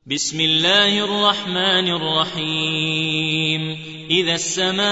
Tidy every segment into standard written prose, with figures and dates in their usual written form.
بسم الله الرحمن الرحيم إذا السماء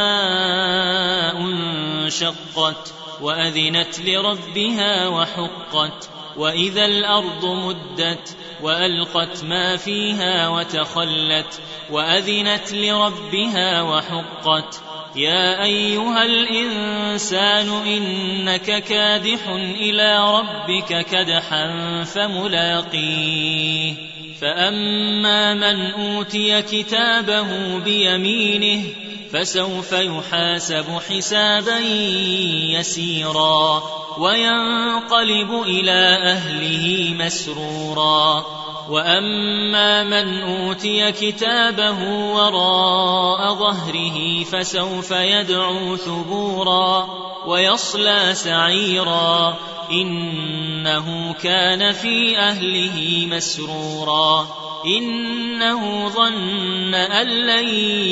انشقت وأذنت لربها وحقت وإذا الأرض مدت وألقت ما فيها وتخلت وأذنت لربها وحقت يا أيها الإنسان إنك كادح إلى ربك كدحا فملاقيه فأما من أوتي كتابه بيمينه فسوف يحاسب حسابا يسيرا وينقلب إلى أهله مسرورا وأما من أوتي كتابه وراء ظهره فسوف يدعو ثبورا ويصلى سعيرا إنه كان في أهله مسرورا إنه ظن أن لن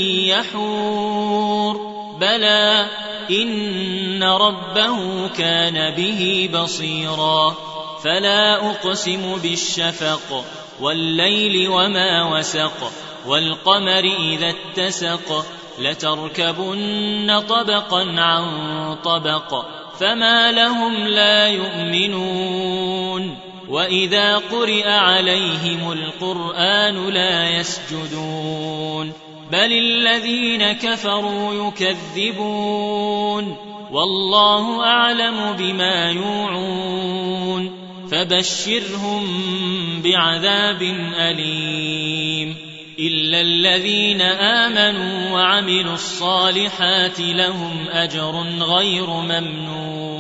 يحور بلى إن ربه كان به بصيرا فلا أقسم بالشفق والليل وما وسق والقمر إذا اتسق لتركبن طبقا عن طبق فما لهم لا يؤمنون وإذا قرئ عليهم القرآن لا يسجدون بل الذين كفروا يكذبون والله أعلم بما يوعون فبشرهم بعذاب أليم إلا الذين آمنوا وعملوا الصالحات لهم أجر غير ممنون